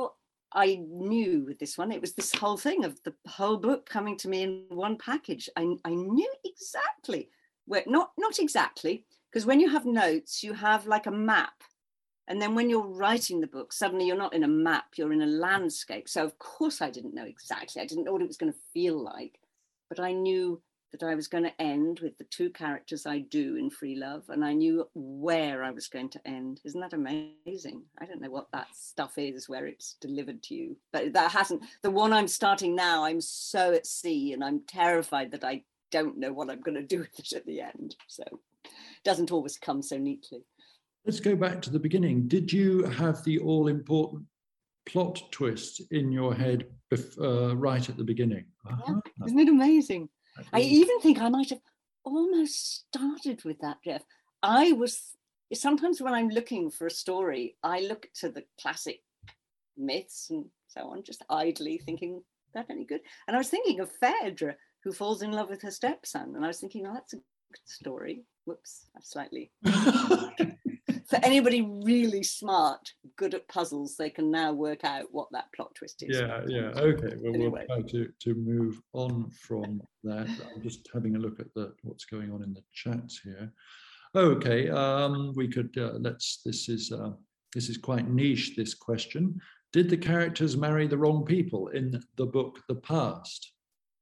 Speaker 4: I knew with this one, it was this whole thing of the whole book coming to me in one package. I, I knew exactly where, not, not exactly, because when you have notes, you have like a map. And then when you're writing the book, suddenly you're not in a map, you're in a landscape. So of course I didn't know exactly. I didn't know what it was going to feel like, but I knew that I was going to end with the two characters I do in Free Love, and I knew where I was going to end. Isn't that amazing? I don't know what that stuff is, where it's delivered to you, but that hasn't, the one I'm starting now, I'm so at sea and I'm terrified that I don't know what I'm going to do with it at the end. So it doesn't always come so neatly.
Speaker 3: Let's go back to the beginning. Did you have the all-important plot twist in your head bef- uh, right at the beginning? Uh-huh.
Speaker 4: Yeah. Isn't it amazing? I even think I might have almost started with that, Jeff. I was, sometimes when I'm looking for a story, I look to the classic myths and so on, just idly thinking, that any good? And I was thinking of Phaedra, who falls in love with her stepson. And I was thinking, oh, that's a good story. Whoops, I've slightly... For anybody really smart, good at puzzles, they can now work out what that plot twist is.
Speaker 3: Yeah, yeah, okay. Well,
Speaker 4: Anyway.
Speaker 3: we'll try to, to move on from that. I'm just having a look at the what's going on in the chats here. Okay, um, we could uh, let's. This is uh, this is quite niche. This question: did the characters marry the wrong people in the book The Past?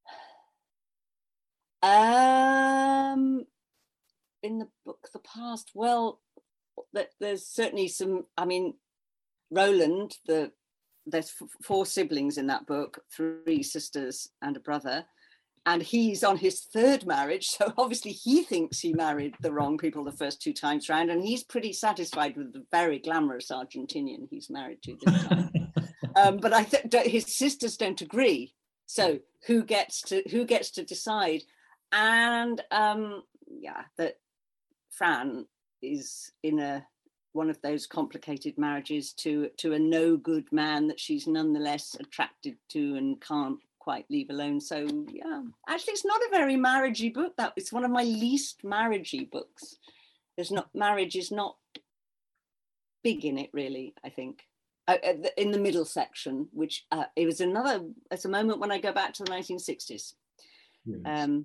Speaker 4: Um, in the book The Past, well. That there's certainly some, I mean, Roland, the there's f- four siblings in that book, three sisters and a brother, and he's on his third marriage, so obviously he thinks he married the wrong people the first two times round, and he's pretty satisfied with the very glamorous Argentinian he's married to this time. um, but I think his sisters don't agree, so who gets to who gets to decide? And um, yeah, that Fran is in a one of those complicated marriages to to a no good man that she's nonetheless attracted to and can't quite leave alone. So yeah, actually it's not a very marriagey book. That it's one of my least marriagey books. There's not marriage is not big in it really, I think. Uh, in the middle section, which uh, it was another it's a moment when I go back to the nineteen sixties. Yes. Um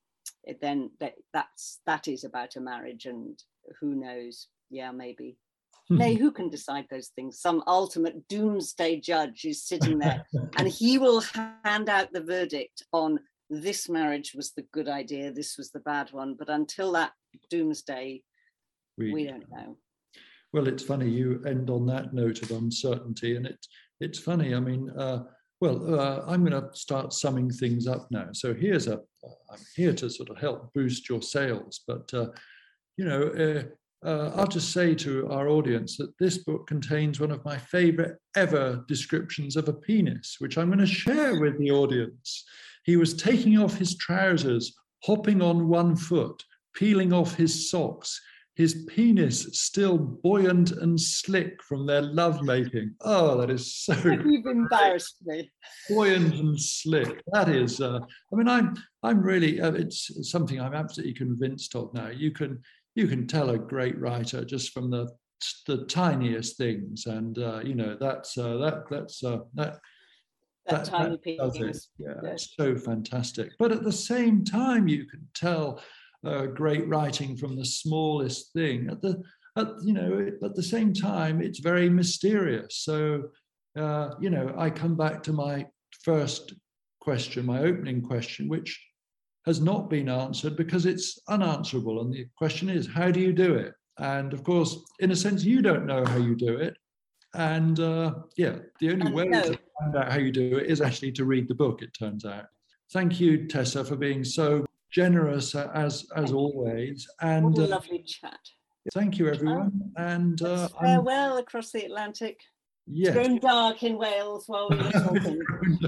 Speaker 4: it then that that's that is about a marriage, and who knows, yeah, maybe. Nay, who can decide those things? Some ultimate doomsday judge is sitting there and he will hand out the verdict on this marriage was the good idea, this was the bad one. But until that doomsday, we, we don't know.
Speaker 3: Well, it's funny you end on that note of uncertainty, and it, it's funny, I mean, uh, well, uh, I'm going to start summing things up now. So here's a, uh, I'm here to sort of help boost your sales, but uh, you know, uh, uh, I'll just say to our audience that this book contains one of my favorite ever descriptions of a penis, which I'm going to share with the audience. He was taking off his trousers, hopping on one foot, peeling off his socks, his penis still buoyant and slick from their lovemaking. Oh, that is so
Speaker 4: You've embarrassed me.
Speaker 3: Buoyant and slick. That is, uh, I mean, I'm, I'm really, uh, it's something I'm absolutely convinced of now. You can, you can tell a great writer just from the, the tiniest things, and uh, you know, that's uh, that, that's uh, that.
Speaker 4: That, that tiny penis.
Speaker 3: Yeah, yeah, it's so fantastic. But at the same time, you can tell uh, great writing from the smallest thing. At the, at, you know, at the same time, it's very mysterious. So, uh, you know, I come back to my first question, my opening question, which has not been answered because it's unanswerable. And the question is, how do you do it? And of course, in a sense, you don't know how you do it. And uh, yeah, the only way no. to find out how you do it is actually to read the book, it turns out. Thank you, Tessa, for being so generous uh, as as always. And
Speaker 4: what a lovely uh, chat.
Speaker 3: Thank you, everyone. And uh,
Speaker 4: farewell across the Atlantic.
Speaker 3: Yes.
Speaker 4: It's grown dark in Wales while we were talking.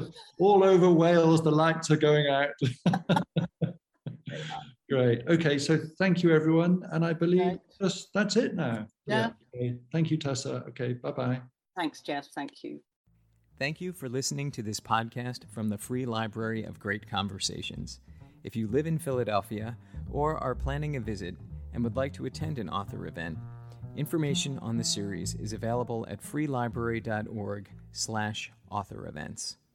Speaker 3: All over Wales, the lights are going out. Great. Okay, so thank you, everyone. And I believe right. that's, that's it now.
Speaker 4: Yeah.
Speaker 3: yeah. Okay. Thank you, Tessa. Okay, bye-bye.
Speaker 4: Thanks, Jeff. Thank you.
Speaker 1: Thank you for listening to this podcast from the Free Library of Great Conversations. If you live in Philadelphia or are planning a visit and would like to attend an author event, Information on the series is available at freelibrary dot org slash author events.